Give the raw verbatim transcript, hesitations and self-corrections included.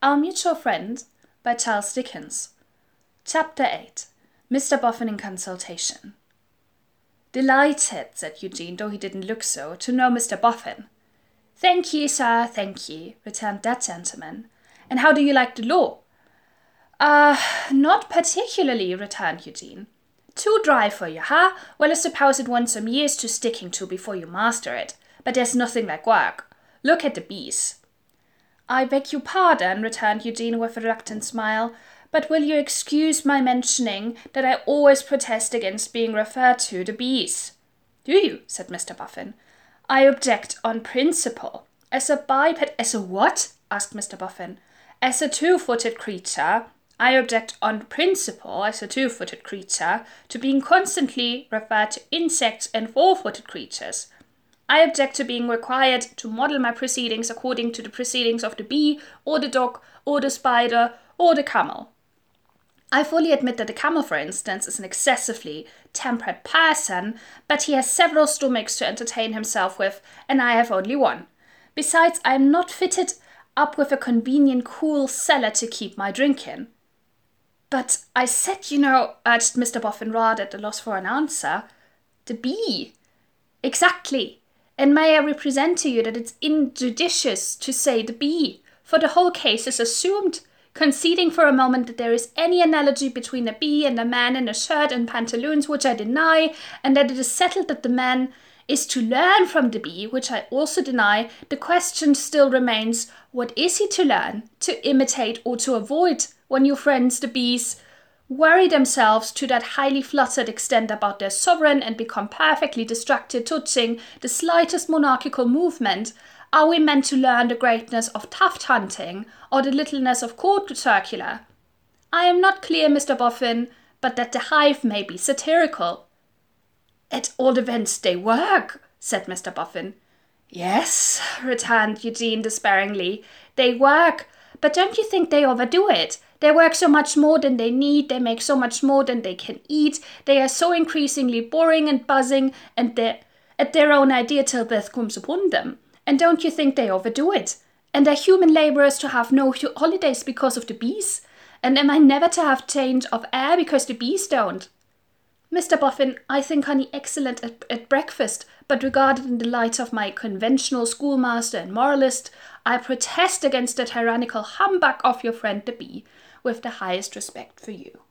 Our Mutual Friend by Charles Dickens. Chapter eight. Mister Boffin in Consultation. "Delighted," said Eugene, though he didn't look so, "to know Mister Boffin." "Thank ye, sir, thank ye," returned that gentleman. "And how do you like the law?" Ah, uh, not particularly," returned Eugene. "Too dry for you, huh? Well, I suppose it wants some years to sticking to before you master it. But there's nothing like work. Look at the bees." "I beg your pardon," returned Eugene with a reluctant smile, "but will you excuse my mentioning that I always protest against being referred to the bees?" "Do you?" said Mister Boffin. "I object on principle. As a biped—" "As a what?" asked Mister Boffin. "As a two-footed creature. I object on principle, as a two-footed creature, to being constantly referred to insects and four-footed creatures. I object to being required to model my proceedings according to the proceedings of the bee, or the dog, or the spider, or the camel. I fully admit that the camel, for instance, is an excessively temperate person, but he has several stomachs to entertain himself with, and I have only one. Besides, I am not fitted up with a convenient cool cellar to keep my drink in." "But I said, you know," urged Mister Boffin, rather at a loss for an answer, "the bee." "Exactly. And may I represent to you that it's injudicious to say the bee, for the whole case is assumed, conceding for a moment that there is any analogy between a bee and a man in a shirt and pantaloons, which I deny, and that it is settled that the man is to learn from the bee, which I also deny, the question still remains, what is he to learn, to imitate or to avoid, when your friends the bees worry themselves to that highly fluttered extent about their sovereign and become perfectly distracted touching the slightest monarchical movement? Are we meant to learn the greatness of tuft hunting or the littleness of court circular? I am not clear, Mister Boffin, but that the hive may be satirical." "At all events they work," said Mister Boffin. "Yes," returned Eugene despairingly, "they work, but don't you think they overdo it? They work so much more than they need, they make so much more than they can eat, they are so increasingly boring and buzzing, and they're at their own idea till death comes upon them. And don't you think they overdo it? And are human labourers to have no hu- holidays because of the bees? And am I never to have change of air because the bees don't? Mister Boffin, I think honey excellent at, at breakfast, but regarded in the light of my conventional schoolmaster and moralist, I protest against the tyrannical humbug of your friend the bee, with the highest respect for you."